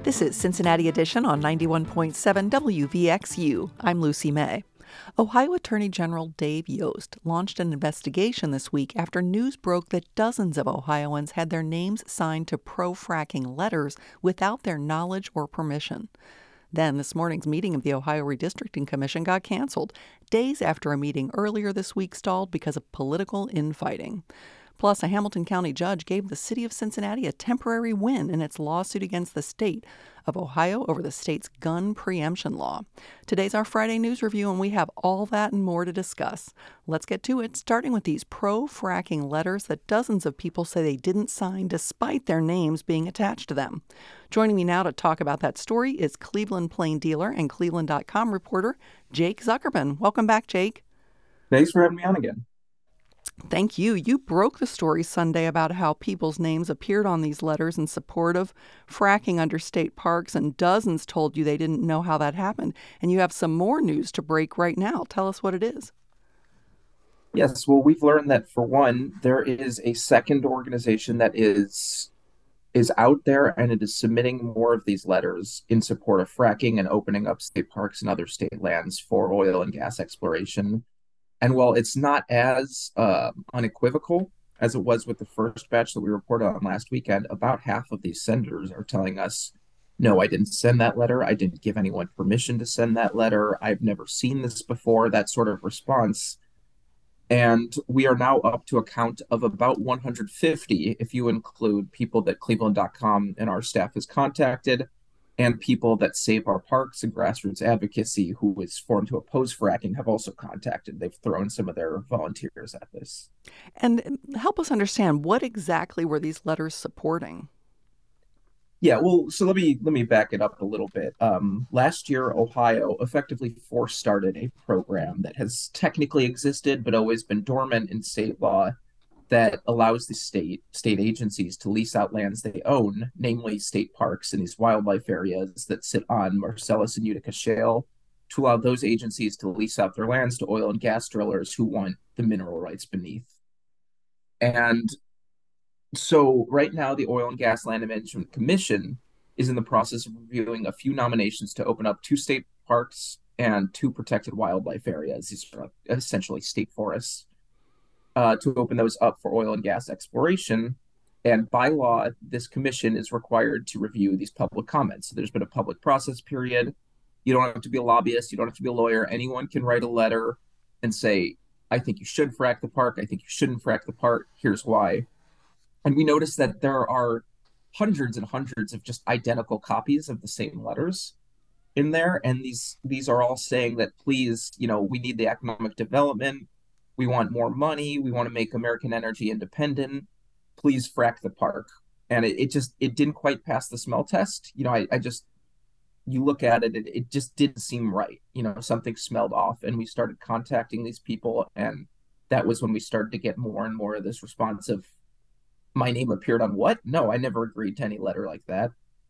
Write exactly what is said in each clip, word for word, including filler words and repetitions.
This is Cincinnati Edition on ninety-one point seven W V X U. I'm Lucy May. Ohio Attorney General Dave Yost launched an investigation this week after news broke that dozens of Ohioans had their names signed to pro-fracking letters without their knowledge or permission. Then this morning's meeting of the Ohio Redistricting Commission got canceled, days after a meeting earlier this week stalled because of political infighting. Plus, a Hamilton County judge gave the city of Cincinnati a temporary win in its lawsuit against the state of Ohio over the state's gun preemption law. Today's our Friday News Review, and we have all that and more to discuss. Let's get to it, starting with these pro-fracking letters that dozens of people say they didn't sign despite their names being attached to them. Joining me now to talk about that story is Cleveland Plain Dealer and Cleveland dot com reporter Jake Zuckerman. Welcome back, Jake. Thanks for having me on again. Thank you. You broke the story Sunday about how people's names appeared on these letters in support of fracking under state parks, and dozens told you they didn't know how that happened. And you have some more news to break right now. Tell us what it is. Yes, well, we've learned that, for one, there is a second organization that is is out there, and it is submitting more of these letters in support of fracking and opening up state parks and other state lands for oil and gas exploration. And while it's not as uh, unequivocal as it was with the first batch that we reported on last weekend, about half of these senders are telling us, no, I didn't send that letter. I didn't give anyone permission to send that letter. I've never seen this before, that sort of response. And we are now up to a count of about one hundred fifty, if you include people that Cleveland dot com and our staff has contacted, and people that Save Our Parks and Grassroots Advocacy, who is formed to oppose fracking, have also contacted. They've thrown some of their volunteers at this. And help us understand, what exactly were these letters supporting? Yeah, well, so let me let me back it up a little bit. Um, last year, Ohio effectively force started a program that has technically existed but always been dormant in state law, that allows the state state agencies to lease out lands they own, namely state parks and these wildlife areas that sit on Marcellus and Utica Shale, to allow those agencies to lease out their lands to oil and gas drillers who want the mineral rights beneath. And so right now, the Oil and Gas Land Management Commission is in the process of reviewing a few nominations to open up two state parks and two protected wildlife areas. These are essentially state forests. Uh, to open those up for oil and gas exploration. And by law, this commission is required to review these public comments. So there's been a public process period. You don't have to be a lobbyist. You don't have to be a lawyer. Anyone can write a letter and say, I think you should frack the park. I think you shouldn't frack the park. Here's why. And we noticed that there are hundreds and hundreds of just identical copies of the same letters in there. And these these are all saying that, please, you know, we need the economic development. We want more money. We want to make American energy independent. Please frack the park. And it, it just, it didn't quite pass the smell test. You know, I, I just, you look at it, it, it just didn't seem right. You know, something smelled off, and we started contacting these people. And that was when we started to get more and more of this response of, my name appeared on what? No, I never agreed to any letter like that.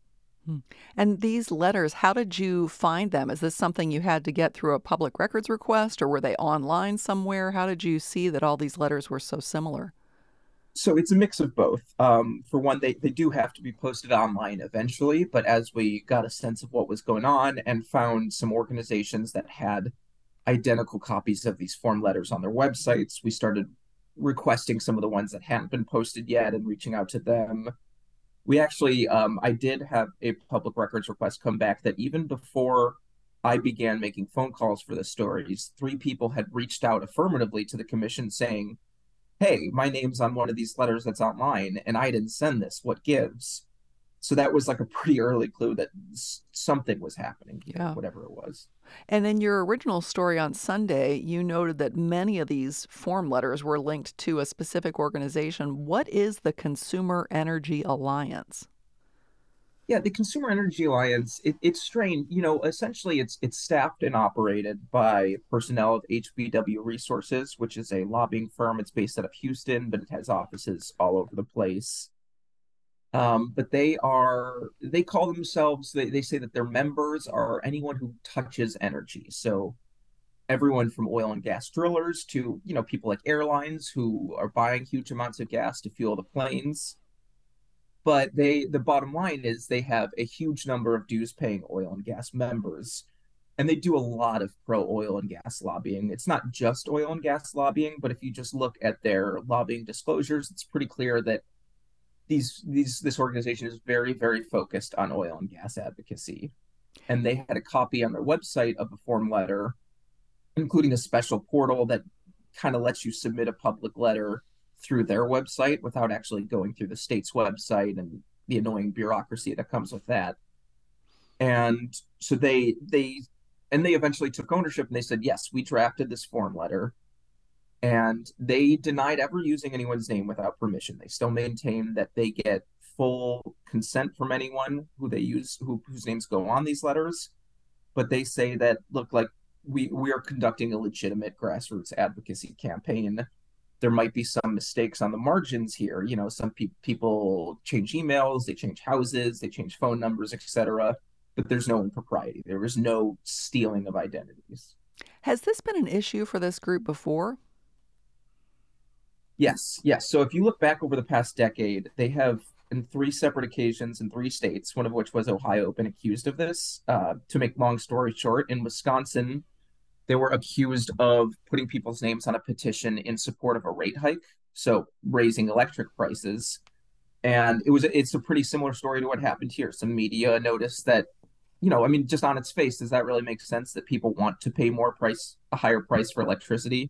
And these letters, how did you find them? Is this something you had to get through a public records request, or were they online somewhere? How did you see that all these letters were so similar? So it's a mix of both. Um, for one, they, they do have to be posted online eventually, but as we got a sense of what was going on and found some organizations that had identical copies of these form letters on their websites, we started requesting some of the ones that hadn't been posted yet and reaching out to them. We actually, um, I did have a public records request come back that even before I began making phone calls for the stories, three people had reached out affirmatively to the commission saying, hey, my name's on one of these letters that's online, and I didn't send this. What gives? So that was like a pretty early clue that something was happening here, yeah. Whatever it was. And in your original story on Sunday, you noted that many of these form letters were linked to a specific organization. What is the Consumer Energy Alliance? Yeah, the Consumer Energy Alliance, it, it's strange. You know, essentially it's it's staffed and operated by personnel of H B W Resources, which is a lobbying firm. It's based out of Houston, but it has offices all over the place. Um, but they are, they call themselves, they, they say that their members are anyone who touches energy. So everyone from oil and gas drillers to, you know, people like airlines who are buying huge amounts of gas to fuel the planes. But they the bottom line is they have a huge number of dues paying oil and gas members, and they do a lot of pro oil and gas lobbying. It's not just oil and gas lobbying, but if you just look at their lobbying disclosures, it's pretty clear that these these this organization is very very focused on oil and gas advocacy. And they had a copy on their website of a form letter, including a special portal that kind of lets you submit a public letter through their website without actually going through the state's website and the annoying bureaucracy that comes with that. And so they they and they eventually took ownership and they said, yes, we drafted this form letter. And they denied ever using anyone's name without permission. They still maintain that they get full consent from anyone who they use, who, whose names go on these letters. But they say that, look, like we we are conducting a legitimate grassroots advocacy campaign. There might be some mistakes on the margins here. You know, some pe- people change emails, they change houses, they change phone numbers, et cetera. But there's no impropriety. There is no stealing of identities. Has this been an issue for this group before? Yes, yes. So if you look back over the past decade, they have, in three separate occasions in three states, one of which was Ohio, been accused of this. Uh, to make long story short, in Wisconsin, they were accused of putting people's names on a petition in support of a rate hike, so raising electric prices. And it was it's a pretty similar story to what happened here. Some media noticed that, you know, I mean, just on its face, does that really make sense that people want to pay more price, a higher price for electricity?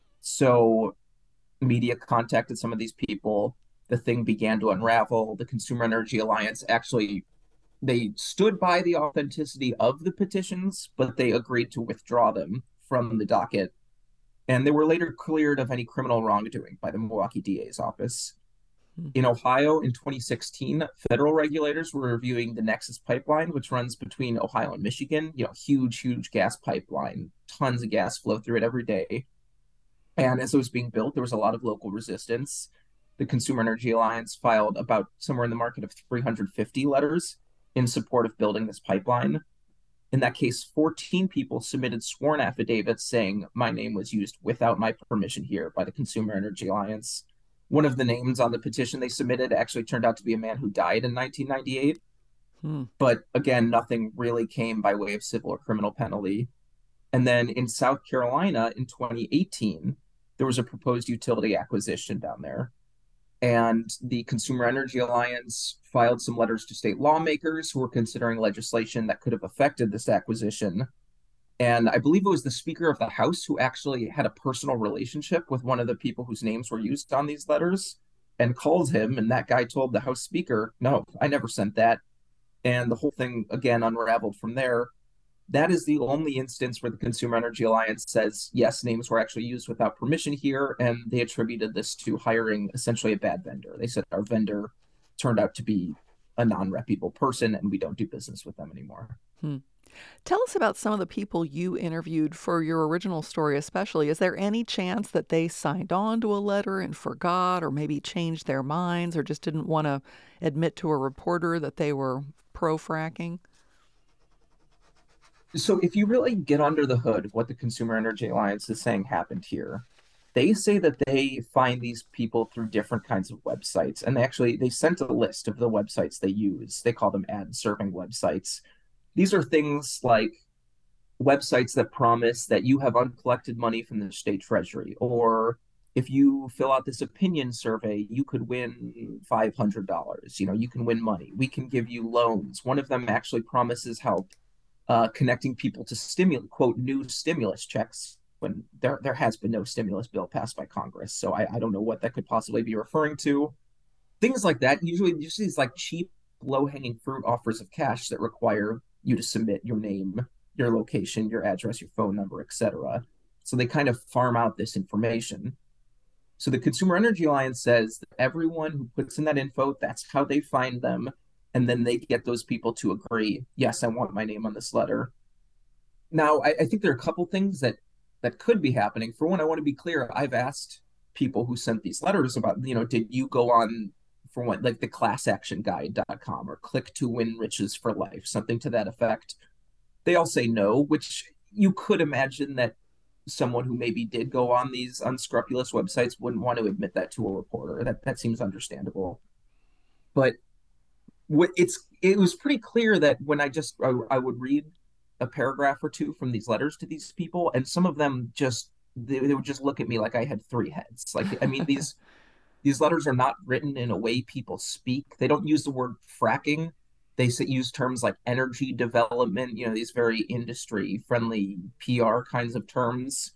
So media contacted some of these people. The thing began to unravel. The Consumer Energy Alliance actually, they stood by the authenticity of the petitions, but they agreed to withdraw them from the docket. And they were later cleared of any criminal wrongdoing by the Milwaukee D A's office. Hmm. In Ohio in twenty sixteen, federal regulators were reviewing the Nexus pipeline, which runs between Ohio and Michigan. You know, huge, huge gas pipeline, tons of gas flow through it every day. And as it was being built, there was a lot of local resistance. The Consumer Energy Alliance filed about somewhere in the market of three hundred fifty letters in support of building this pipeline. In that case, fourteen people submitted sworn affidavits saying my name was used without my permission here by the Consumer Energy Alliance. One of the names on the petition they submitted actually turned out to be a man who died in nineteen ninety-eight. Hmm. But again, nothing really came by way of civil or criminal penalty. And then in South Carolina in twenty eighteen, there was a proposed utility acquisition down there. And the Consumer Energy Alliance filed some letters to state lawmakers who were considering legislation that could have affected this acquisition. And I believe it was the Speaker of the House who actually had a personal relationship with one of the people whose names were used on these letters and called him. And that guy told the House Speaker, no, I never sent that. And the whole thing, again, unraveled from there. That is the only instance where the Consumer Energy Alliance says, yes, names were actually used without permission here, and they attributed this to hiring essentially a bad vendor. They said our vendor turned out to be a non-reputable person, and we don't do business with them anymore. Hmm. Tell us about some of the people you interviewed for your original story especially. Is there any chance that they signed on to a letter and forgot, or maybe changed their minds, or just didn't want to admit to a reporter that they were pro-fracking? So if you really get under the hood of what the Consumer Energy Alliance is saying happened here, they say that they find these people through different kinds of websites. And they actually, they sent a list of the websites they use. They call them ad serving websites. These are things like websites that promise that you have uncollected money from the state treasury, or if you fill out this opinion survey, you could win five hundred dollars. You know, you can win money. We can give you loans. One of them actually promises help uh, connecting people to stimulus, quote, new stimulus checks when there, there has been no stimulus bill passed by Congress. So I, I don't know what that could possibly be referring to. Things like that. Usually, usually these like cheap, low-hanging fruit offers of cash that require you to submit your name, your location, your address, your phone number, et cetera. So they kind of farm out this information. So the Consumer Energy Alliance says that everyone who puts in that info, that's how they find them. And then they get those people to agree, yes, I want my name on this letter. Now, I, I think there are a couple things that that could be happening. For one, I want to be clear. I've asked people who sent these letters about, you know, did you go on for what, like the class action guide dot com or click to win riches for life, something to that effect. They all say no, which you could imagine that someone who maybe did go on these unscrupulous websites wouldn't want to admit that to a reporter. That that seems understandable. But what it's it was pretty clear that when I just I, I would read a paragraph or two from these letters to these people, and some of them just they, they would just look at me like I had three heads. Like, I mean, these these letters are not written in a way people speak. They don't use the word fracking. They use terms like energy development, you know, these very industry friendly P R kinds of terms.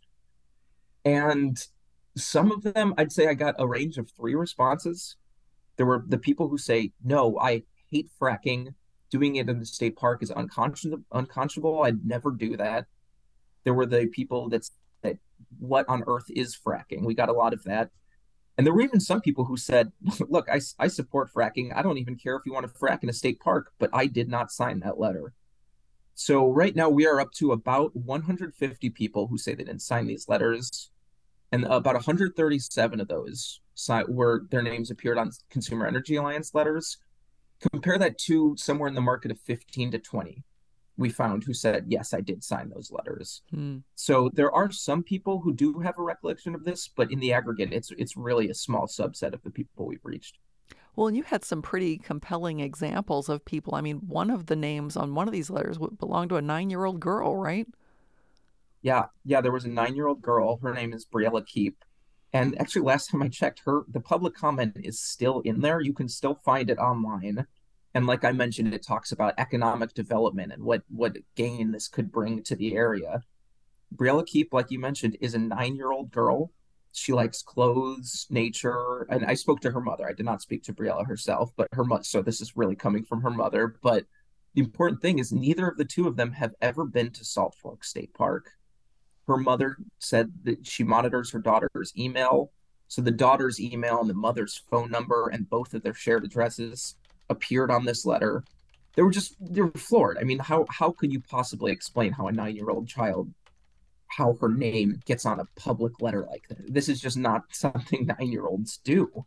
And some of them, I'd say I got a range of three responses. There were the people who say, no, I hate fracking. Doing it in the state park is unconscionable. unconscionable. I'd never do that. There were the people that that what on earth is fracking? We got a lot of that. And there were even some people who said, look, I, I support fracking. I don't even care if you want to frack in a state park, but I did not sign that letter. So right now we are up to about one hundred fifty people who say they didn't sign these letters. And about one hundred thirty-seven of those were their names appeared on Consumer Energy Alliance letters. Compare that to somewhere in the market of fifteen to twenty we found who said, yes, I did sign those letters. Hmm. So there are some people who do have a recollection of this, but in the aggregate, it's it's really a small subset of the people we've reached. Well, and you had some pretty compelling examples of people. I mean, one of the names on one of these letters belonged to a nine-year-old girl, right? Yeah, yeah, there was a nine-year-old girl. Her name is Briella Keep. And actually, last time I checked, her the public comment is still in there. You can still find it online. And like I mentioned, it talks about economic development and what what gain this could bring to the area. Briella Keep, like you mentioned, is a nine-year-old girl. She likes clothes, nature, and I spoke to her mother. I did not speak to Briella herself, but her mother. So this is really coming from her mother. But the important thing is neither of the two of them have ever been to Salt Fork State Park. Her mother said that she monitors her daughter's email. So the daughter's email and the mother's phone number and both of their shared addresses appeared on this letter. They were just they were floored. I mean, how how could you possibly explain how a nine-year-old child, how her name gets on a public letter like that? This is just not something nine-year-olds do.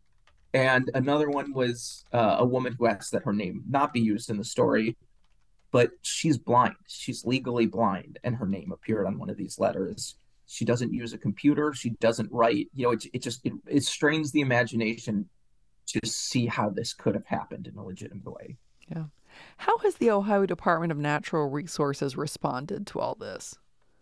And another one was uh, a woman who asked that her name not be used in the story, but she's blind. She's legally blind, and her name appeared on one of these letters. She doesn't use a computer. She doesn't write. You know, it, it just it, it strains the imagination to see how this could have happened in a legitimate way. Yeah. How has the Ohio Department of Natural Resources responded to all this?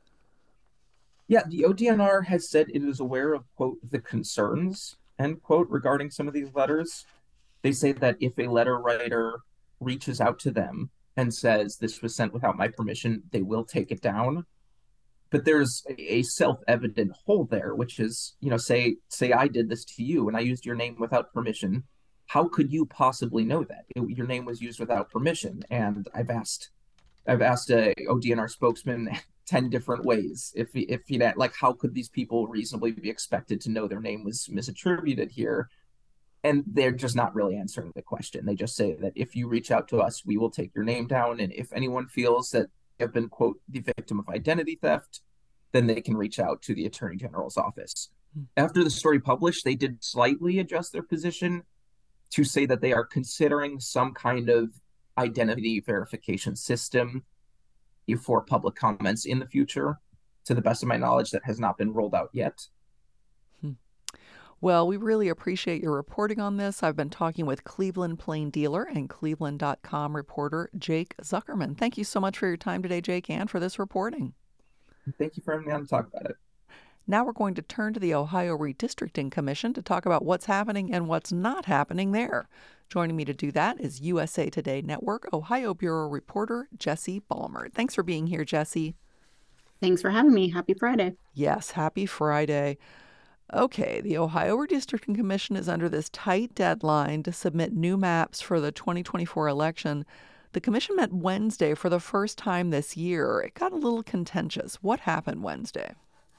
Yeah, the O D N R has said it is aware of, quote, the concerns, end quote, regarding some of these letters. They say that if a letter writer reaches out to them and says this was sent without my permission, they will take it down. But there's a self-evident hole there, which is, you know, say say I did this to you and I used your name without permission. How could you possibly know that? It, your name was used without permission. And I've asked I've asked a O D N R spokesman ten different ways. If if you know, like, how could these people reasonably be expected to know their name was misattributed here? And they're just not really answering the question. They just say that if you reach out to us, we will take your name down. And if anyone feels that have been, quote, the victim of identity theft, then they can reach out to the Attorney General's office. Hmm. After the story published, they did slightly adjust their position to say that they are considering some kind of identity verification system for public comments in the future. To the best of my knowledge, that has not been rolled out yet. Hmm. Well, we really appreciate your reporting on this. I've been talking with Cleveland Plain Dealer and Cleveland dot com reporter Jake Zuckerman. Thank you so much for your time today, Jake, and for this reporting. Thank you for having me on to talk about it. Now we're going to turn to the Ohio Redistricting Commission to talk about what's happening and what's not happening there. Joining me to do that is U S A Today Network Ohio Bureau reporter Jesse Balmer. Thanks for being here, Jesse. Thanks for having me. Happy Friday. Yes, happy Friday. Okay, the Ohio Redistricting Commission is under this tight deadline to submit new maps for the twenty twenty-four election. The commission met Wednesday for the first time this year. It got a little contentious. What happened Wednesday?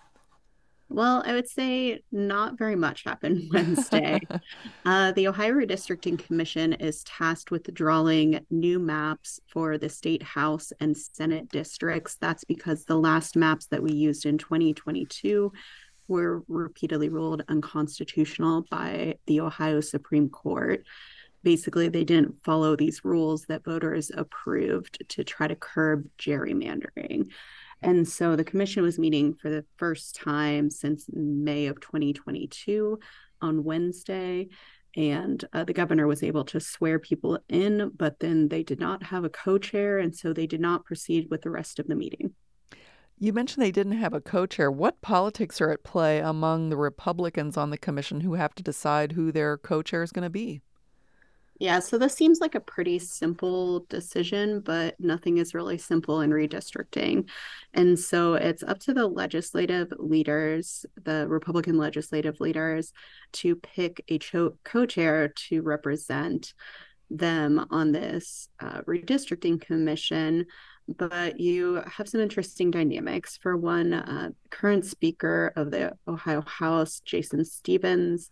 Well, I would say not very much happened Wednesday. uh, the Ohio Redistricting Commission is tasked with drawing new maps for the state House and Senate districts. That's because the last maps that we used in twenty twenty-two were repeatedly ruled unconstitutional by the Ohio Supreme Court. Basically, they didn't follow these rules that voters approved to try to curb gerrymandering. And so the commission was meeting for the first time since May of twenty twenty-two on Wednesday. and uh, the governor was able to swear people in, but then they did not have a co-chair, and so they did not proceed with the rest of the meeting. You mentioned they didn't have a co-chair. What politics are at play among the Republicans on the commission who have to decide who their co-chair is going to be? Yeah, so this seems like a pretty simple decision, but nothing is really simple in redistricting. And so it's up to the legislative leaders, the Republican legislative leaders, to pick a cho- co-chair to represent them on this uh, redistricting commission. But you have some interesting dynamics. For one, uh, current Speaker of the Ohio House, Jason Stephens,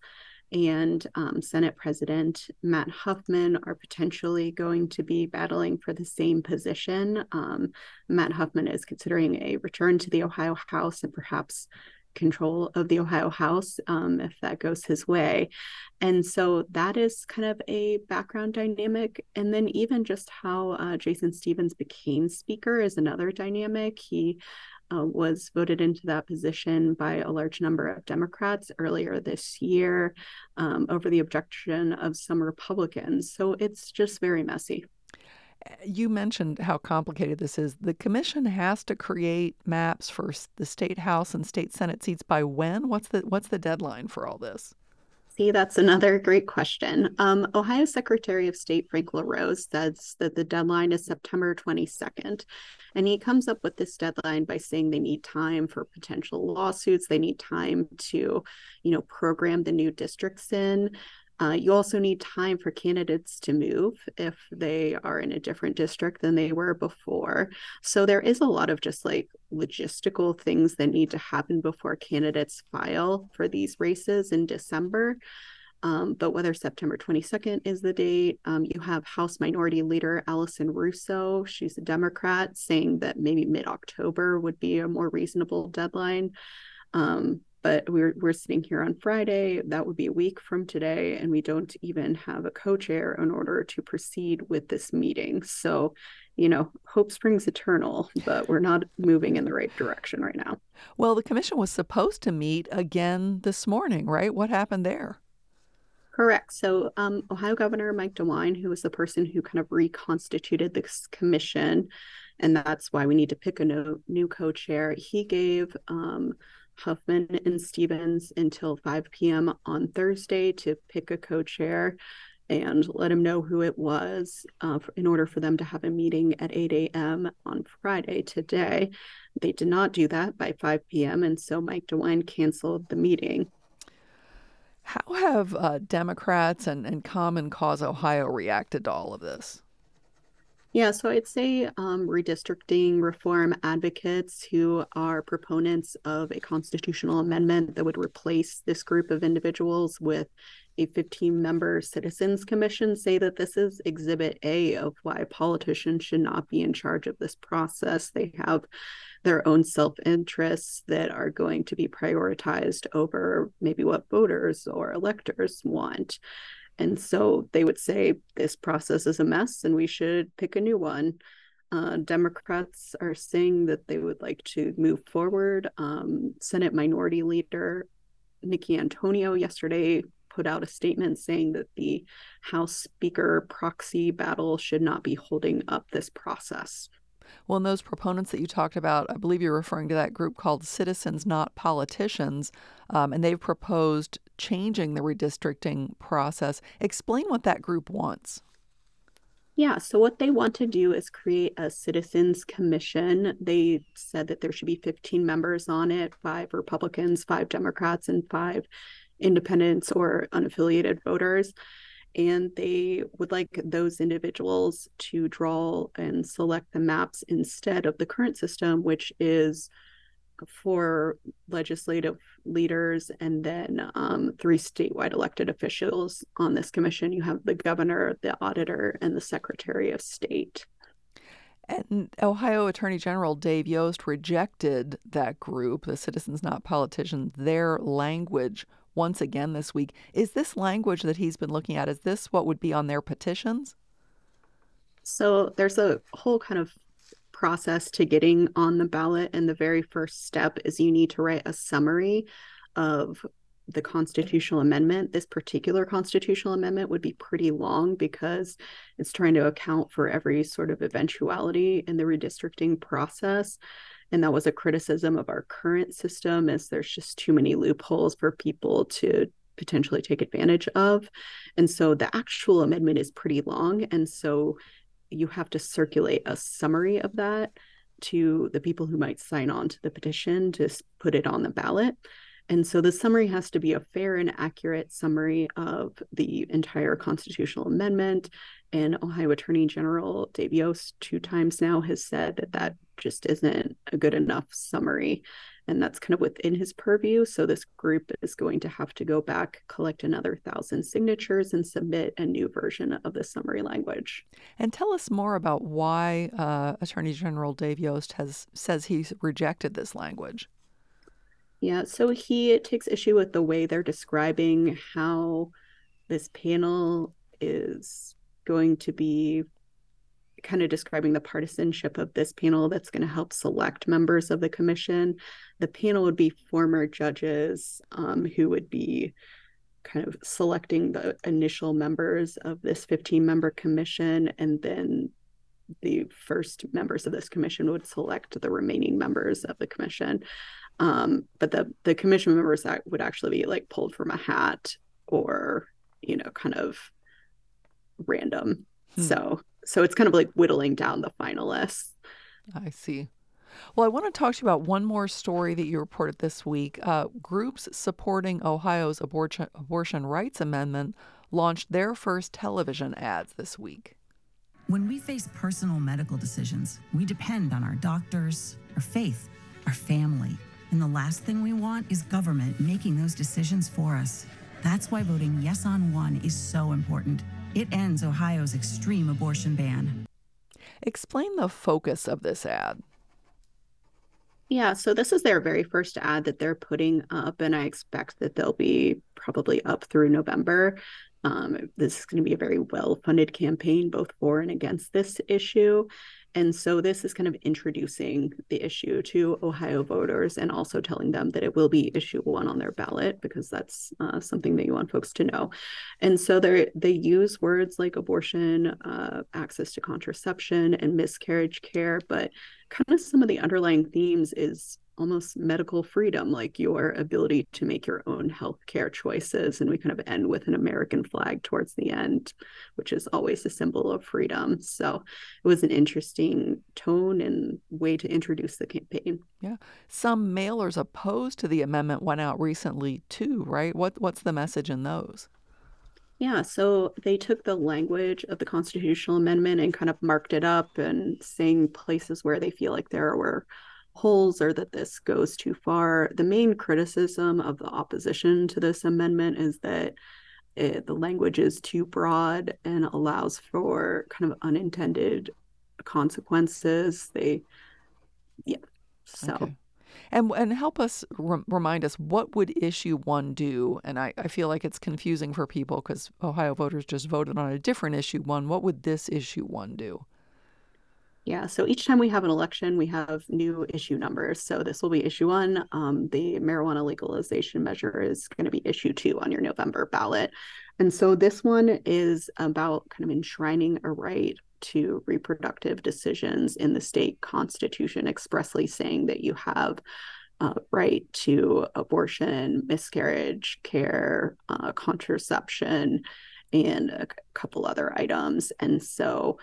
and um, Senate President Matt Huffman are potentially going to be battling for the same position. Um, Matt Huffman is considering a return to the Ohio House and perhaps control of the Ohio House um, if that goes his way. And so that is kind of a background dynamic. And then even just how uh, Jason Stephens became Speaker is another dynamic. He Uh, was voted into that position by a large number of Democrats earlier this year um, over the objection of some Republicans. So it's just very messy. You mentioned how complicated this is. The commission has to create maps for the state house and state senate seats by when? What's the what's the deadline for all this? See, that's another great question. Um, Ohio Secretary of State Frank LaRose says that the deadline is September twenty-second. And he comes up with this deadline by saying they need time for potential lawsuits. They need time to, you know, program the new districts in. Uh, you also need time for candidates to move if they are in a different district than they were before. So there is a lot of just like logistical things that need to happen before candidates file for these races in December. Um, but whether September twenty-second is the date, um, you have House Minority Leader Allison Russo. She's a Democrat, saying that maybe mid-October would be a more reasonable deadline. Um, but we're we're sitting here on Friday. That would be a week from today, and we don't even have a co-chair in order to proceed with this meeting. So, you know, hope springs eternal, but we're not moving in the right direction right now. Well, the commission was supposed to meet again this morning, right? What happened there? Correct. So um, Ohio Governor Mike DeWine, who was the person who kind of reconstituted this commission, and that's why we need to pick a no, new co-chair, he gave um, Huffman and Stephens until five p.m. on Thursday to pick a co-chair and let him know who it was uh, in order for them to have a meeting at eight a.m. on Friday today. They did not do that by five p.m. and so Mike DeWine canceled the meeting. How have uh, Democrats and, and Common Cause Ohio reacted to all of this? Yeah, so I'd say um, redistricting reform advocates who are proponents of a constitutional amendment that would replace this group of individuals with a fifteen-member citizens commission say that this is exhibit A of why politicians should not be in charge of this process. They have their own self-interests that are going to be prioritized over maybe what voters or electors want. And so they would say this process is a mess and we should pick a new one. Uh, Democrats are saying that they would like to move forward. Um, Senate Minority Leader Nikki Antonio yesterday put out a statement saying that the House Speaker proxy battle should not be holding up this process. Well, and those proponents that you talked about, I believe you're referring to that group called Citizens Not Politicians, um, and they've proposed changing the redistricting process. Explain what that group wants. Yeah, so what they want to do is create a citizens commission. They said that there should be fifteen members on it, five Republicans, five Democrats, and five independents or unaffiliated voters. And they would like those individuals to draw and select the maps instead of the current system, which is for legislative leaders and then um, three statewide elected officials on this commission. You have the governor, the auditor, and the secretary of state. And Ohio Attorney General Dave Yost rejected that group, the Citizens Not Politicians, their language once again this week. Is this language that he's been looking at, is this what would be on their petitions? So there's a whole kind of process to getting on the ballot. And the very first step is you need to write a summary of the constitutional amendment, this particular constitutional amendment would be pretty long because it's trying to account for every sort of eventuality in the redistricting process. And that was a criticism of our current system, as there's just too many loopholes for people to potentially take advantage of. And so the actual amendment is pretty long. And so you have to circulate a summary of that to the people who might sign on to the petition to put it on the ballot. And so the summary has to be a fair and accurate summary of the entire constitutional amendment. And Ohio Attorney General Dave Yost two times now has said that that just isn't a good enough summary. And that's kind of within his purview. So this group is going to have to go back, collect another thousand signatures, and submit a new version of the summary language. And tell us more about why uh, Attorney General Dave Yost has says he's rejected this language. Yeah, so he takes issue with the way they're describing how this panel is going to be kind of describing the partisanship of this panel that's going to help select members of the commission. The panel would be former judges um, who would be kind of selecting the initial members of this fifteen-member commission, and then the first members of this commission would select the remaining members of the commission. Um, but the the commission members that would actually be like pulled from a hat, or, you know, kind of random. Hmm. So so it's kind of like whittling down the finalists. I see. Well, I want to talk to you about one more story that you reported this week. Uh, groups supporting Ohio's abortion abortion rights amendment launched their first television ads this week. When we face personal medical decisions, we depend on our doctors, our faith, our family. And the last thing we want is government making those decisions for us. That's why voting yes on one is so important. It ends Ohio's extreme abortion ban. Explain the focus of this ad. Yeah, so this is their very first ad that they're putting up, and I expect that they'll be probably up through November. Um, this is going to be a very well-funded campaign, both for and against this issue. And so this is kind of introducing the issue to Ohio voters, and also telling them that it will be issue one on their ballot, because that's uh, something that you want folks to know. And so they they use words like abortion, uh, access to contraception, and miscarriage care, but kind of some of the underlying themes is almost medical freedom, like your ability to make your own healthcare choices. And we kind of end with an American flag towards the end, which is always a symbol of freedom. So it was an interesting tone and way to introduce the campaign. Yeah. Some mailers opposed to the amendment went out recently too, right? What What's the message in those? Yeah, so they took the language of the constitutional amendment and kind of marked it up, and saying places where they feel like there were holes or that this goes too far. The main criticism of the opposition to this amendment is that it, the language is too broad and allows for kind of unintended consequences. They, yeah, so. Okay. And and help us, re- remind us, what would issue one do? And I, I feel like it's confusing for people because Ohio voters just voted on a different issue one. What would this issue one do? Yeah, so each time we have an election, we have new issue numbers. So this will be issue one. Um, the marijuana legalization measure is going to be issue two on your November ballot. And so this one is about kind of enshrining a right to reproductive decisions in the state constitution, expressly saying that you have a right to abortion, miscarriage care, uh, contraception, and a couple other items. And so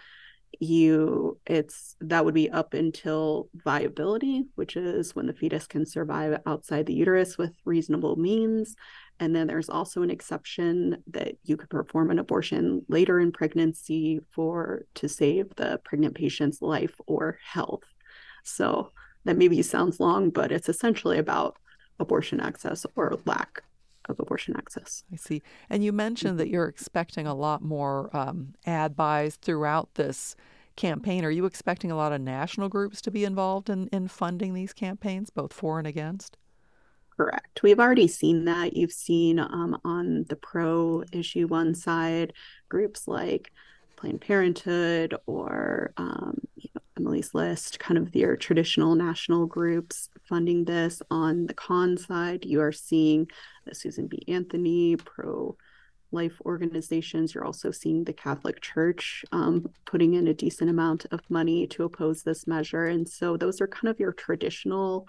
you it's that would be up until viability, which is when the fetus can survive outside the uterus with reasonable means. And then there's also an exception that you could perform an abortion later in pregnancy for to save the pregnant patient's life or health. So that maybe sounds long, but it's essentially about abortion access or lack of abortion access. I see. And you mentioned that you're expecting a lot more um, ad buys throughout this campaign. Are you expecting a lot of national groups to be involved in, in funding these campaigns, both for and against? Correct. We've already seen that. You've seen um, on the pro issue one side, groups like Planned Parenthood or um, you know, Emily's List, kind of your traditional national groups funding this. On the con side, you are seeing the Susan B. Anthony pro-life organizations. You're also seeing the Catholic Church um, putting in a decent amount of money to oppose this measure. And so those are kind of your traditional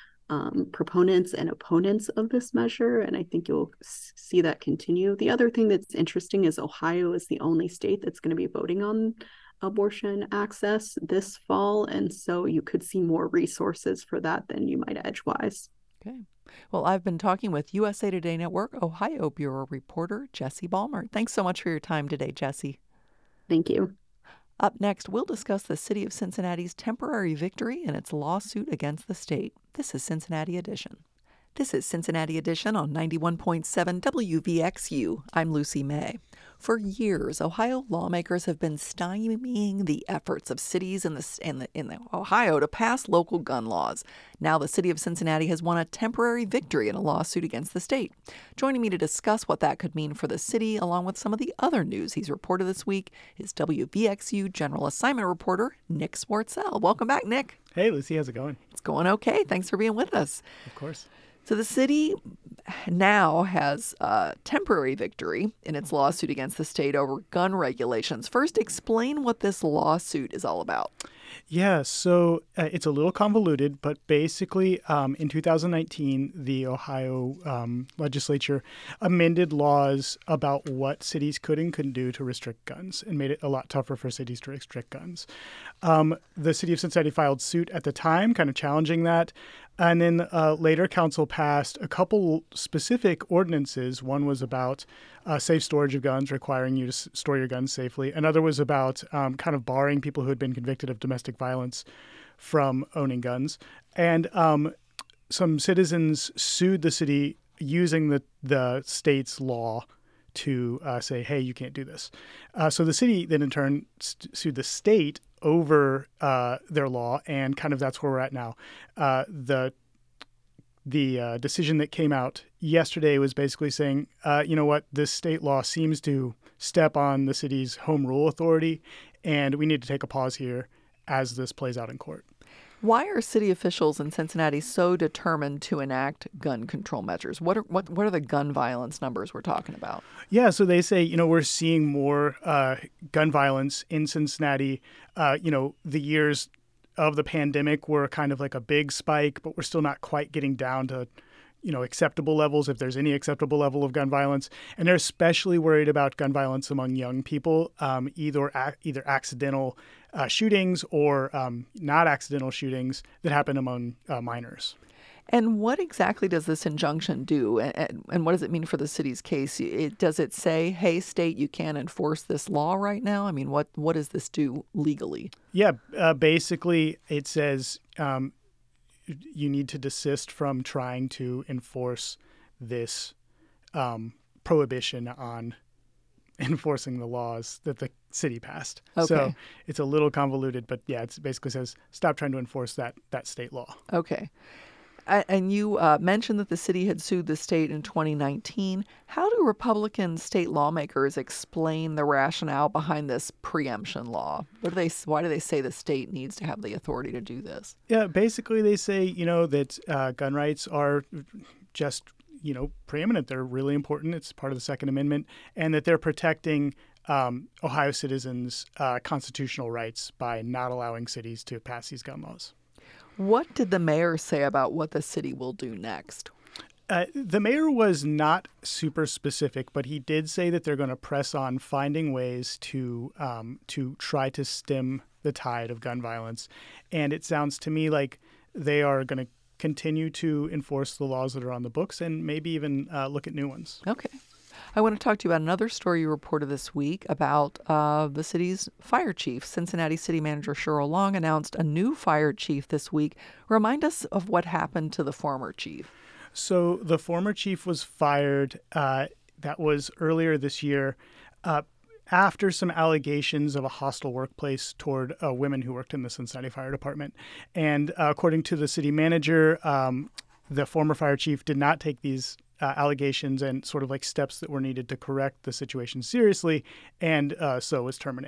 um, proponents and opponents of this measure. And I think you'll see that continue. The other thing that's interesting is Ohio is the only state that's going to be voting on abortion access this fall. And so you could see more resources for that than you might edgewise. Okay. Well, I've been talking with U S A Today Network Ohio Bureau reporter Jessie Balmer. Thanks so much for your time today, Jessie. Thank you. Up next, we'll discuss the city of Cincinnati's temporary victory in its lawsuit against the state. This is Cincinnati Edition. This is Cincinnati Edition on ninety-one point seven W V X U. I'm Lucy May. For years, Ohio lawmakers have been stymieing the efforts of cities in the, in the in the Ohio to pass local gun laws. Now the city of Cincinnati has won a temporary victory in a lawsuit against the state. Joining me to discuss what that could mean for the city, along with some of the other news he's reported this week, is W V X U General Assignment Reporter Nick Swartzell. Welcome back, Nick. Hey, Lucy. How's it going? It's going okay. Thanks for being with us. Of course. So the city now has a temporary victory in its lawsuit against the state over gun regulations. First, explain what this lawsuit is all about. Yeah, so uh, it's a little convoluted, but basically um, in two thousand nineteen, the Ohio um, legislature amended laws about what cities could and couldn't do to restrict guns and made it a lot tougher for cities to restrict guns. Um, the city of Cincinnati filed suit at the time, kind of challenging that. And then uh, later, council passed a couple specific ordinances. One was about uh, safe storage of guns, requiring you to s- store your guns safely. Another was about um, kind of barring people who had been convicted of domestic violence from owning guns. And um, some citizens sued the city using the, the state's law to uh, say, hey, you can't do this. Uh, so the city then in turn st- sued the state over uh, their law, and kind of that's where we're at now. Uh, the the uh, decision that came out yesterday was basically saying, uh, you know what, this state law seems to step on the city's home rule authority, and we need to take a pause here as this plays out in court. Why are city officials in Cincinnati so determined to enact gun control measures? What are what what are the gun violence numbers we're talking about? Yeah, so they say, you know, we're seeing more uh, gun violence in Cincinnati. Uh, you know, the years of the pandemic were kind of like a big spike, but we're still not quite getting down to, you know, acceptable levels, if there's any acceptable level of gun violence. And they're especially worried about gun violence among young people, um, either either accidental uh, shootings or um, not accidental shootings that happen among uh, minors. And what exactly does this injunction do? And, and what does it mean for the city's case? It, does it say, hey, state, you can't enforce this law right now? I mean, what, what does this do legally? Yeah, uh, basically it says um, you need to desist from trying to enforce this um, prohibition on enforcing the laws that the city passed. Okay. So it's a little convoluted, but yeah, it basically says stop trying to enforce that that state law. Okay. And you uh, mentioned that the city had sued the state in twenty nineteen. How do Republican state lawmakers explain the rationale behind this preemption law? What do they? Why do they say the state needs to have the authority to do this? Yeah, basically they say, you know, that uh, gun rights are just, you know, preeminent. They're really important. It's part of the Second Amendment, and that they're protecting um, Ohio citizens' uh, constitutional rights by not allowing cities to pass these gun laws. What did the mayor say about what the city will do next? Uh, the mayor was not super specific, but he did say that they're going to press on finding ways to um, to try to stem the tide of gun violence. And it sounds to me like they are going to continue to enforce the laws that are on the books and maybe even uh, look at new ones. Okay. I want to talk to you about another story you reported this week about uh, the city's fire chief. Cincinnati City Manager Cheryl Long announced a new fire chief this week. Remind us of what happened to the former chief. So the former chief was fired. Uh, that was earlier this year uh, after some allegations of a hostile workplace toward uh, women who worked in the Cincinnati Fire Department. And uh, according to the city manager, um, the former fire chief did not take these Uh, allegations and sort of like steps that were needed to correct the situation seriously, and uh, so was terminated.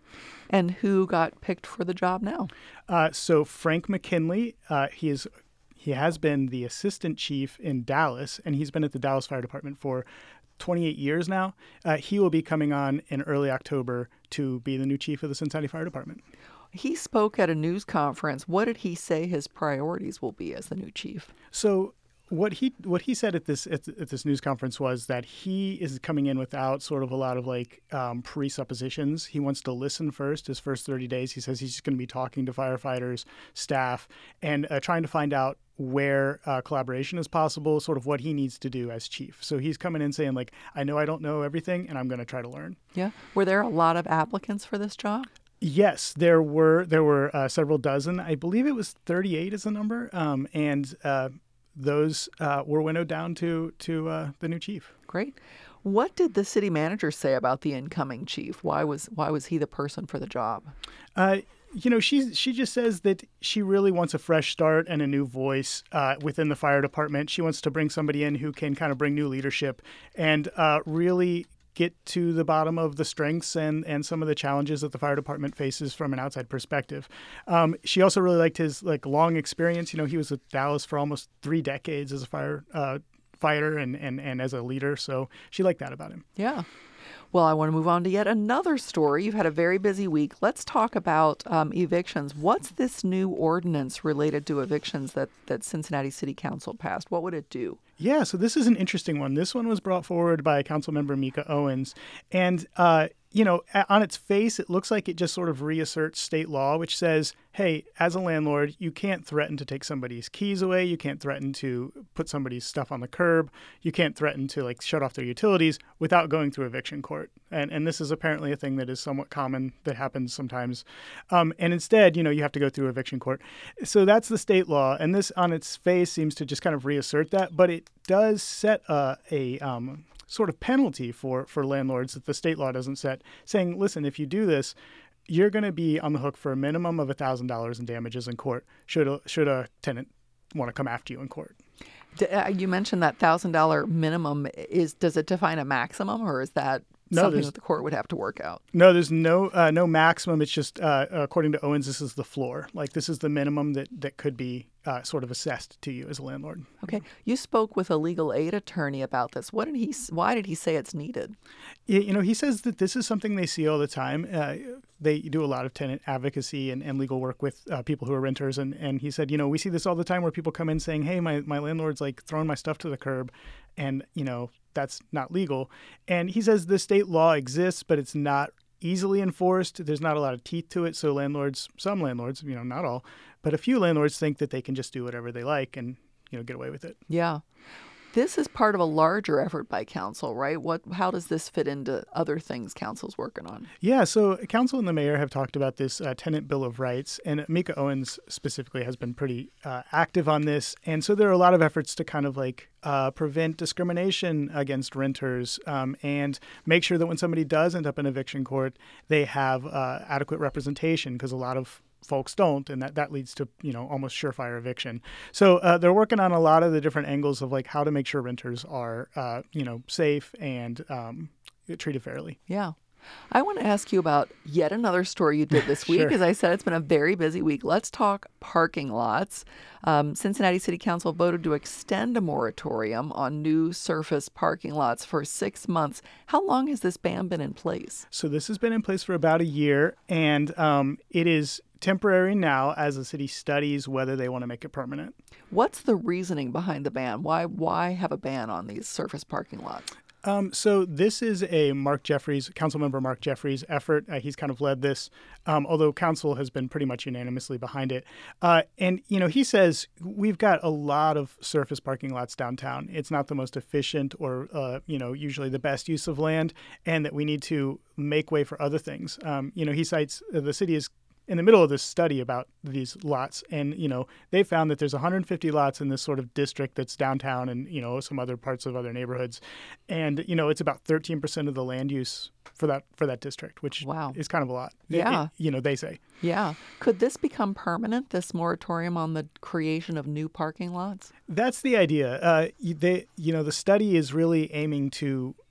And who got picked for the job now? Uh, so Frank McKinley, uh, he is he has been the assistant chief in Dallas, and he's been at the Dallas Fire Department for twenty-eight years now. Uh, he will be coming on in early October to be the new chief of the Cincinnati Fire Department. He spoke at a news conference. What did he say his priorities will be as the new chief? So what he what he said at this at, at this news conference was that he is coming in without sort of a lot of like um, presuppositions. He wants to listen first. His first thirty days, he says he's just going to be talking to firefighters, staff, and uh, trying to find out where uh, collaboration is possible, sort of what he needs to do as chief. So he's coming in saying like, I know I don't know everything, and I'm going to try to learn. Yeah. Were there a lot of applicants for this job? Yes, there were there were uh, several dozen. I believe it was thirty-eight is the number, um, and uh, those uh, were winnowed down to to uh, the new chief. Great. What did the city manager say about the incoming chief? Why was why was he the person for the job? Uh, you know, she she just says that she really wants a fresh start and a new voice uh, within the fire department. She wants to bring somebody in who can kind of bring new leadership and uh, really get to the bottom of the strengths and, and some of the challenges that the fire department faces from an outside perspective. Um, she also really liked his like long experience. You know, he was with Dallas for almost three decades as a fire uh, fighter and, and, and as a leader. So she liked that about him. Yeah. Well, I want to move on to yet another story. You've had a very busy week. Let's talk about um, evictions. What's this new ordinance related to evictions that, that Cincinnati City Council passed? What would it do? Yeah, so this is an interesting one. This one was brought forward by Councilmember Mika Owens. And, uh, you know, on its face, it looks like it just sort of reasserts state law, which says, hey, as a landlord, you can't threaten to take somebody's keys away. You can't threaten to put somebody's stuff on the curb. You can't threaten to, like, shut off their utilities without going through eviction court. And and this is apparently a thing that is somewhat common that happens sometimes. Um, and instead, you know, you have to go through eviction court. So that's the state law. And this on its face seems to just kind of reassert that. But it does set a, a um, sort of penalty for, for landlords that the state law doesn't set, saying, listen, if you do this, you're going to be on the hook for a minimum of one thousand dollars in damages in court should a, should a tenant want to come after you in court. Uh, you mentioned that one thousand dollars minimum. Is Does it define a maximum, or is that No, something there's- that the court would have to work out? No, there's no uh, no maximum. It's just, uh, according to Owens, this is the floor. Like, this is the minimum that, that could be uh, sort of assessed to you as a landlord. Okay. You spoke with a legal aid attorney about this. What did he? s- Why did he say it's needed? Y- You know, he says that this is something they see all the time. Uh, they do a lot of tenant advocacy and, and legal work with uh, people who are renters. And, and he said, you know, we see this all the time where people come in saying, hey, my, my landlord's like throwing my stuff to the curb. And, you know, that's not legal. And he says the state law exists, but it's not easily enforced. There's not a lot of teeth to it. So landlords, some landlords, you know, not all, but a few landlords think that they can just do whatever they like and, you know, get away with it. Yeah. This is part of a larger effort by council, right? What? How does this fit into other things council's working on? Yeah, so council and the mayor have talked about this uh, tenant bill of rights, and Mika Owens specifically has been pretty uh, active on this. And so there are a lot of efforts to kind of like uh, prevent discrimination against renters um, and make sure that when somebody does end up in eviction court, they have uh, adequate representation, because a lot of folks don't, and that, that leads to, you know, almost surefire eviction. So uh, they're working on a lot of the different angles of like how to make sure renters are, uh, you know, safe and um, treated fairly. Yeah. I want to ask you about yet another story you did this week. Sure. As I said, it's been a very busy week. Let's talk parking lots. Um, Cincinnati City Council voted to extend a moratorium on new surface parking lots for six months. How long has this ban been in place? So this has been in place for about a year, and um, it is temporary now as the city studies whether they want to make it permanent. What's the reasoning behind the ban? Why why have a ban on these surface parking lots? Um, so this is a Mark Jeffries, Councilmember Mark Jeffries effort. Uh, he's kind of led this, um, although council has been pretty much unanimously behind it. Uh, and, you know, he says we've got a lot of surface parking lots downtown. It's not the most efficient or, uh, you know, usually the best use of land, and that we need to make way for other things. Um, you know, he cites uh, the city is in the middle of this study about these lots, and, you know, they found that there's one hundred fifty lots in this sort of district that's downtown and, you know, some other parts of other neighborhoods. And, you know, it's about thirteen percent of the land use for that for that district, which Wow. is kind of a lot. Yeah. It- it- you know, they say. Yeah. Could this become permanent, this moratorium on the creation of new parking lots? That's the idea. Uh, they, you know, the study is really aiming to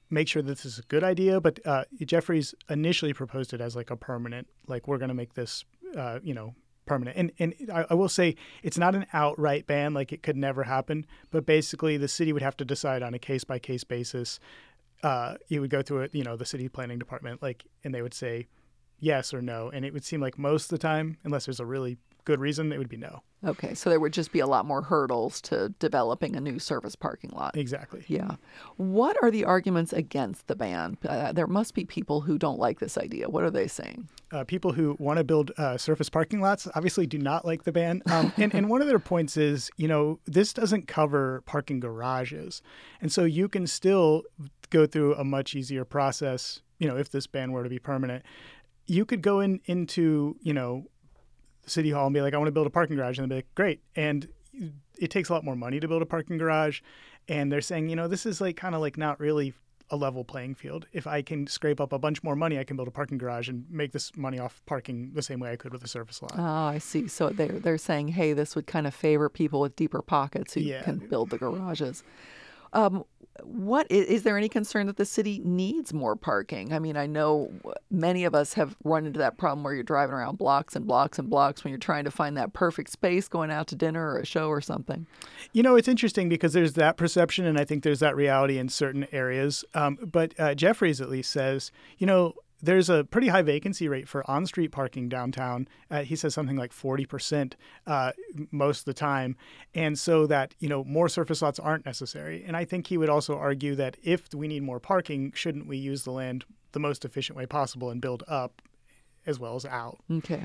make sure that this is a good idea. But uh, Jeffries initially proposed it as like a permanent, like we're going to make this, uh, you know, permanent. And and I, I will say it's not an outright ban, like it could never happen. But basically, the city would have to decide on a case by case basis. Uh, you would go through it, you know, the city planning department, like, and they would say yes or no. And it would seem like most of the time, unless there's a really good reason, it would be no. Okay, so there would just be a lot more hurdles to developing a new service parking lot. Exactly. Yeah. What are the arguments against the ban? Uh, there must be people who don't like this idea. What are they saying? Uh, people who want to build uh, surface parking lots obviously do not like the ban. Um, and, and one of their points is, you know, this doesn't cover parking garages. And so you can still go through a much easier process, you know, if this ban were to be permanent. You could go in into, you know, City Hall and be like, I want to build a parking garage. And they'll be like, great. And it takes a lot more money to build a parking garage. And they're saying, you know, this is like kind of like not really a level playing field. If I can scrape up a bunch more money, I can build a parking garage and make this money off parking the same way I could with a surface lot. Oh, I see. So they're, they're saying, hey, this would kind of favor people with deeper pockets who Yeah. can build the garages. Um, what is, is there any concern that the city needs more parking? I mean, I know many of us have run into that problem where you're driving around blocks and blocks and blocks when you're trying to find that perfect space going out to dinner or a show or something. You know, it's interesting because there's that perception, and I think there's that reality in certain areas. Um, but uh, Jeffries at least says, you know, there's a pretty high vacancy rate for on-street parking downtown. Uh, he says something like forty percent uh, most of the time. And so that, you know, more surface lots aren't necessary. And I think he would also argue that if we need more parking, shouldn't we use the land the most efficient way possible and build up as well as out? Okay.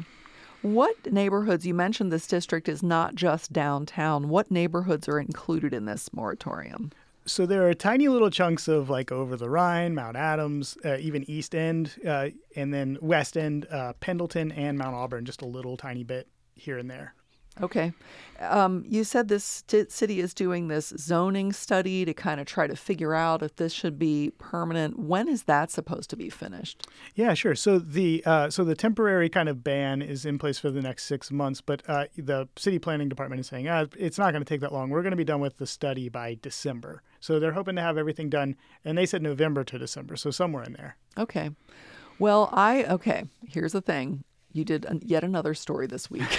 What neighborhoods, you mentioned this district is not just downtown. What neighborhoods are included in this moratorium? So there are tiny little chunks of like over the Rhine, Mount Adams, uh, even East End, uh, and then West End, uh, Pendleton, and Mount Auburn, just a little tiny bit here and there. Okay. Um, you said this t- city is doing this zoning study to kind of try to figure out if this should be permanent. When is that supposed to be finished? Yeah, sure. So the uh, so the temporary kind of ban is in place for the next six months, but uh, the city planning department is saying ah, it's not going to take that long. We're going to be done with the study by December. So they're hoping to have everything done, and they said November to December, so somewhere in there. Okay. Well, I okay. Here's the thing. You did yet another story this week.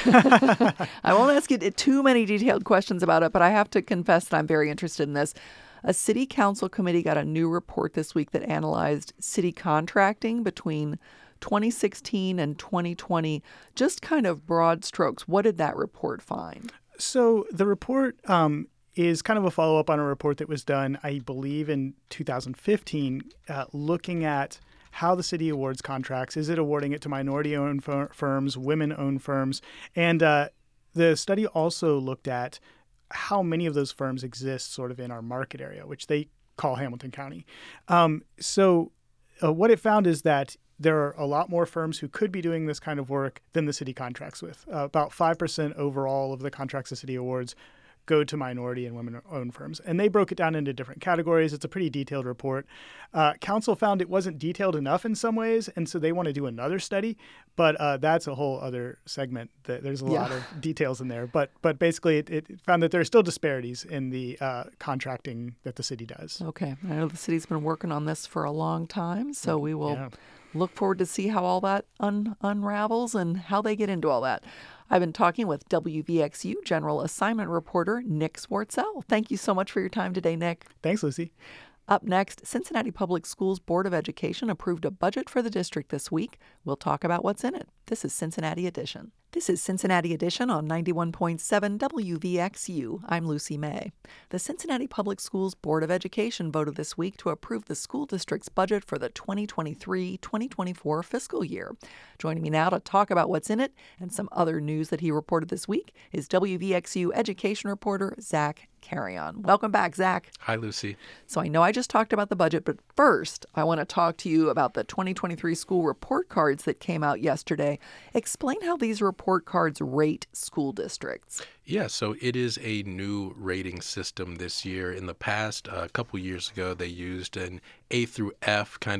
I won't ask you too many detailed questions about it, but I have to confess that I'm very interested in this. A city council committee got a new report this week that analyzed city contracting between twenty sixteen and twenty twenty. Just kind of broad strokes. What did that report find? So the report um, is kind of a follow-up on a report that was done, I believe, in two thousand fifteen, uh, looking at how the city awards contracts. Is it awarding it to minority-owned fir- firms, women-owned firms? And uh, the study also looked at how many of those firms exist sort of in our market area, which they call Hamilton County. Um, so uh, what it found is that there are a lot more firms who could be doing this kind of work than the city contracts with. Uh, about five percent overall of the contracts the city awards go to minority and women-owned firms. And they broke it down into different categories. It's a pretty detailed report. Uh, council found it wasn't detailed enough in some ways, and so they want to do another study. But uh, that's a whole other segment. That there's a Yeah. lot of details in there. But but basically, it, it found that there are still disparities in the uh, contracting that the city does. Okay. I know the city's been working on this for a long time, so we will Yeah. look forward to see how all that un- unravels and how they get into all that. I've been talking with W V X U General Assignment Reporter Nick Swartzell. Thank you so much for your time today, Nick. Thanks, Lucy. Up next, Cincinnati Public Schools Board of Education approved a budget for the district this week. We'll talk about what's in it. This is Cincinnati Edition. This is Cincinnati Edition on ninety-one point seven W V X U. I'm Lucy May. The Cincinnati Public Schools Board of Education voted this week to approve the school district's budget for the twenty twenty-three twenty twenty-four fiscal year. Joining me now to talk about what's in it and some other news that he reported this week is W V X U education reporter Zach Carrion. Welcome back, Zach. Hi, Lucy. So I know I just talked about the budget, but first I want to talk to you about the twenty twenty-three school report cards that came out yesterday. Explain how these report cards rate school districts. Yeah, so it is a new rating system this year. In the past, uh, a couple years ago, they used an A through F kind of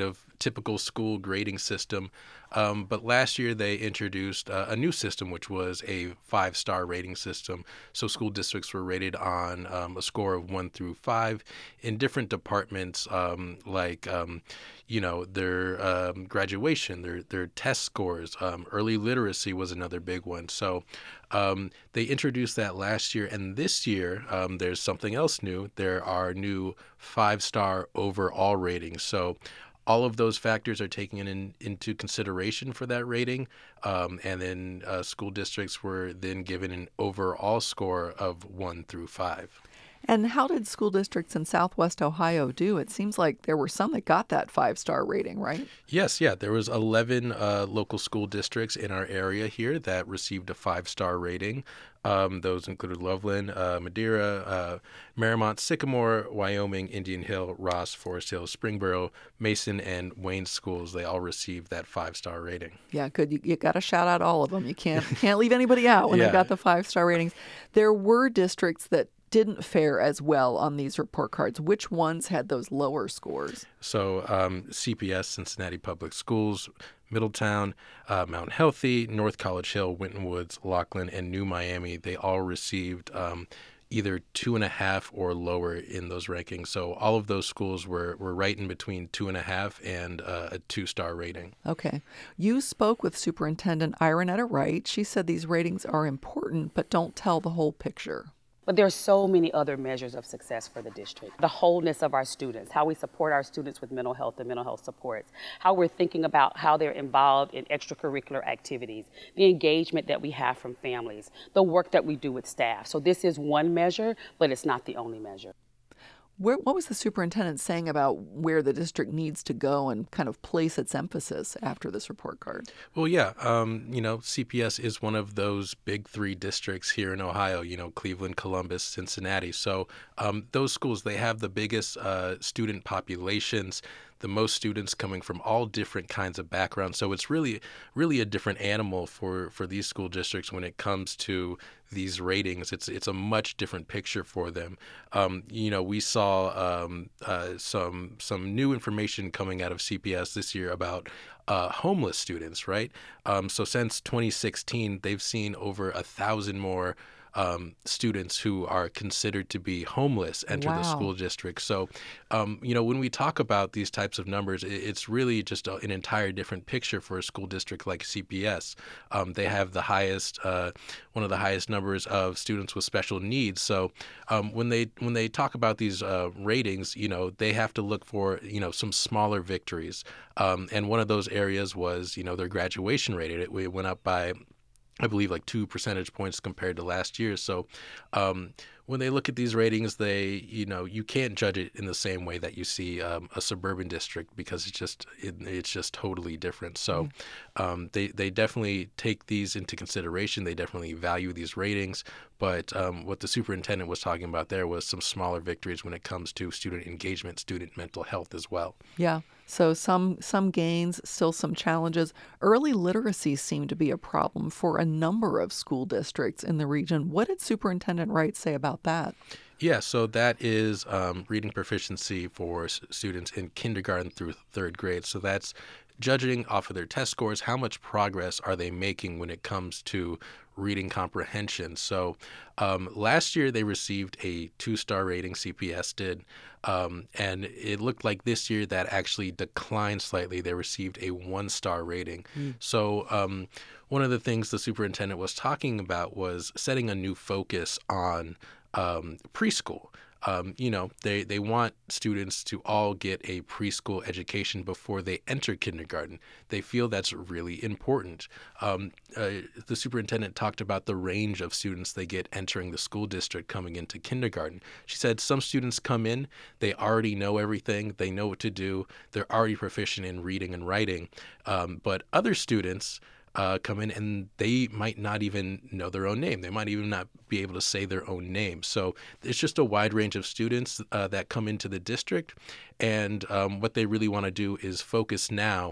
typical school grading system. Um, but last year they introduced uh, a new system, which was a five-star rating system. So school districts were rated on um, a score of one through five in different departments, um, like um, you know their um, graduation, their their test scores. Um, early literacy was another big one. So um, they introduced that last year, and this year um, there's something else new. There are new five-star overall ratings. So all of those factors are taken in, into consideration for that rating, um, and then uh, school districts were then given an overall score of one through five. And how did school districts in Southwest Ohio do? It seems like there were some that got that five-star rating, right? Yes, yeah. There was eleven uh, local school districts in our area here that received a five-star rating. Um, those included Loveland, uh, Madeira, uh, Marymount, Sycamore, Wyoming, Indian Hill, Ross, Forest Hill, Springboro, Mason, and Wayne schools. They all received that five-star rating. Yeah, good. You, you got to shout out all of them. You can't can't leave anybody out when Yeah. they got the five-star ratings. There were districts that didn't fare as well on these report cards. Which ones had those lower scores? So um, C P S, Cincinnati Public Schools, Middletown, uh, Mount Healthy, North College Hill, Winton Woods, Laughlin, and New Miami, they all received um, either two and a half or lower in those rankings. So all of those schools were, were right in between two and a half and uh, a two-star rating. Okay. You spoke with Superintendent Ironetta Wright. She said these ratings are important, but don't tell the whole picture. But there are so many other measures of success for the district. The wholeness of our students, how we support our students with mental health and mental health supports, how we're thinking about how they're involved in extracurricular activities, the engagement that we have from families, the work that we do with staff. So this is one measure, but it's not the only measure. Where, what was the superintendent saying about where the district needs to go and kind of place its emphasis after this report card? Well, yeah, um, you know, C P S is one of those big three districts here in Ohio, you know, Cleveland, Columbus, Cincinnati. So um, those schools, they have the biggest uh, student populations, the most students coming from all different kinds of backgrounds. So it's really, really a different animal for, for these school districts when it comes to these ratings. It's it's a much different picture for them. Um, you know, we saw um, uh, some some new information coming out of C P S this year about uh, homeless students, right? Um, so since twenty sixteen, they've seen over a thousand more Um, students who are considered to be homeless enter Wow. the school district. So, um, you know, when we talk about these types of numbers, it, it's really just a, an entire different picture for a school district like C P S. Um, they have the highest, uh, one of the highest numbers of students with special needs. So, um, when they when they talk about these uh, ratings, you know, they have to look for you know some smaller victories. Um, and one of those areas was you know their graduation rate. It, it went up by, I believe, like two percentage points compared to last year. So um, when they look at these ratings, they, you know, you can't judge it in the same way that you see um, a suburban district because it's just it, it's just totally different. So um, they they definitely take these into consideration. They definitely value these ratings. But um, what the superintendent was talking about there was some smaller victories when it comes to student engagement, student mental health as well. Yeah. So some some gains, still some challenges. Early literacy seemed to be a problem for a number of school districts in the region. What did Superintendent Wright say about that? Yeah, so that is um, reading proficiency for s- students in kindergarten through third grade. So that's judging off of their test scores, how much progress are they making when it comes to reading comprehension. So um, last year they received a two-star rating, C P S did, um, and it looked like this year that actually declined slightly. They received a one-star rating. Mm. So um, one of the things the superintendent was talking about was setting a new focus on um, preschool. Um, you know, they, they want students to all get a preschool education before they enter kindergarten. They feel that's really important. Um, uh, the superintendent talked about the range of students they get entering the school district coming into kindergarten. She said some students come in, they already know everything, they know what to do, they're already proficient in reading and writing. Um, but other students Uh, come in and they might not even know their own name. They might even not be able to say their own name. So it's just a wide range of students uh, that come into the district. And um, what they really want to do is focus now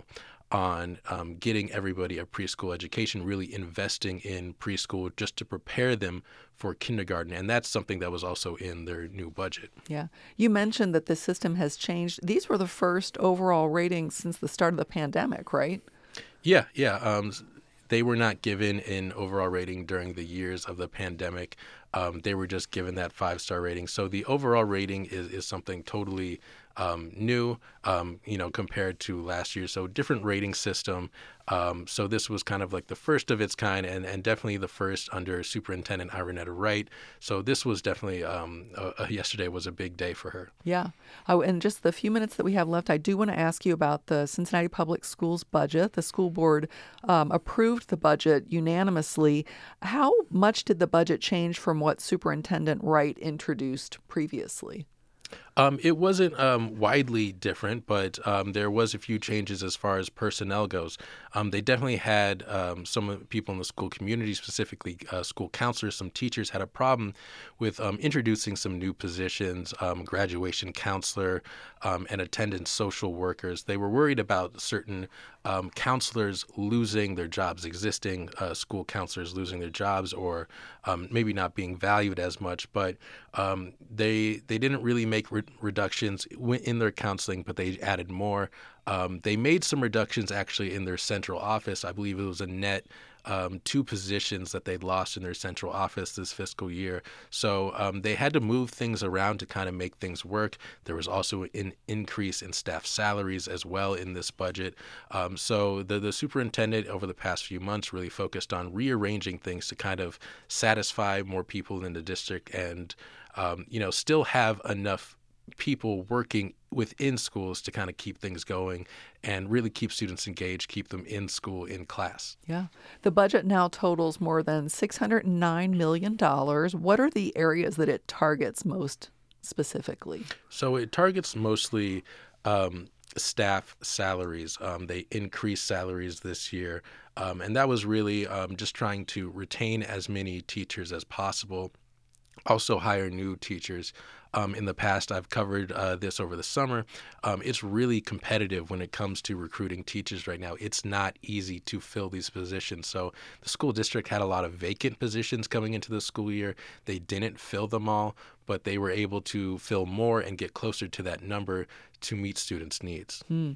on um, getting everybody a preschool education, really investing in preschool just to prepare them for kindergarten. And that's something that was also in their new budget. Yeah. You mentioned that the system has changed. These were the first overall ratings since the start of the pandemic, right? Yeah, yeah. Um, they were not given an overall rating during the years of the pandemic. Um, they were just given that five-star rating. So the overall rating is, is something totally um, new, um, you know, compared to last year. So different rating system. Um, so this was kind of like the first of its kind, and, and definitely the first under Superintendent Ironetta Wright. So this was definitely, um, uh, uh, yesterday was a big day for her. Yeah. Oh, and just the few minutes that we have left, I do want to ask you about the Cincinnati Public Schools budget. The school board um, approved the budget unanimously. How much did the budget change from what Superintendent Wright introduced previously? Um, it wasn't um, widely different, but um, there was a few changes as far as personnel goes. Um, they definitely had um, some people in the school community, specifically uh, school counselors, some teachers had a problem with um, introducing some new positions, um, graduation counselor um, and attendance social workers. They were worried about certain um, counselors losing their jobs, existing uh, school counselors losing their jobs, or um, maybe not being valued as much. But um, they they didn't really make re- reductions in their counseling, but they added more. Um, they made some reductions actually in their central office. I believe it was a net um, two positions that they'd lost in their central office this fiscal year. So um, they had to move things around to kind of make things work. There was also an increase in staff salaries as well in this budget. Um, so the, the superintendent over the past few months really focused on rearranging things to kind of satisfy more people in the district and, um, you know, still have enough people working within schools to kind of keep things going and really keep students engaged, keep them in school, in class. Yeah. The budget now totals more than six hundred nine million dollars. What are the areas that it targets most specifically? So it targets mostly um, staff salaries. Um, they increased salaries this year. Um, and that was really um, just trying to retain as many teachers as possible, also hire new teachers. Um, in the past, I've covered uh, this over the summer. Um, it's really competitive when it comes to recruiting teachers right now. It's not easy to fill these positions. So the school district had a lot of vacant positions coming into the school year. They didn't fill them all, but they were able to fill more and get closer to that number to meet students' needs. Hmm.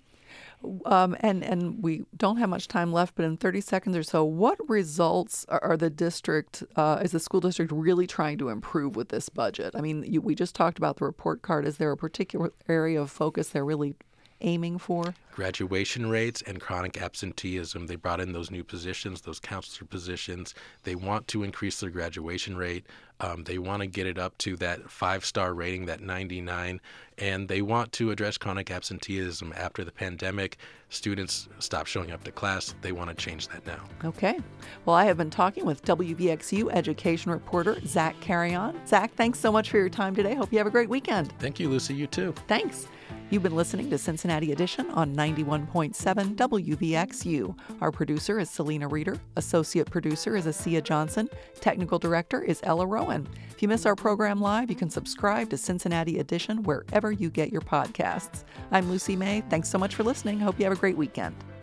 Um, and, and we don't have much time left, but in thirty seconds or so, what results are, are the district, uh, is the school district really trying to improve with this budget? I mean, you, we just talked about the report card. Is there a particular area of focus they're really aiming for? Graduation rates and chronic absenteeism. They brought in those new positions, those counselor positions. They want to increase their graduation rate. Um, they want to get it up to that five-star rating, that ninety-nine, and they want to address chronic absenteeism. After the pandemic, students stopped showing up to class. They want to change that now. Okay. Well, I have been talking with W V X U education reporter Zach Carrion. Zach, thanks so much for your time today. Hope you have a great weekend. Thank you, Lucy. You too. Thanks. You've been listening to Cincinnati Edition on ninety-one point seven W V X U. Our producer is Selena Reeder. Associate producer is Asia Johnson. Technical director is Ella Rowan. If you miss our program live, you can subscribe to Cincinnati Edition wherever you get your podcasts. I'm Lucy May. Thanks so much for listening. Hope you have a great weekend.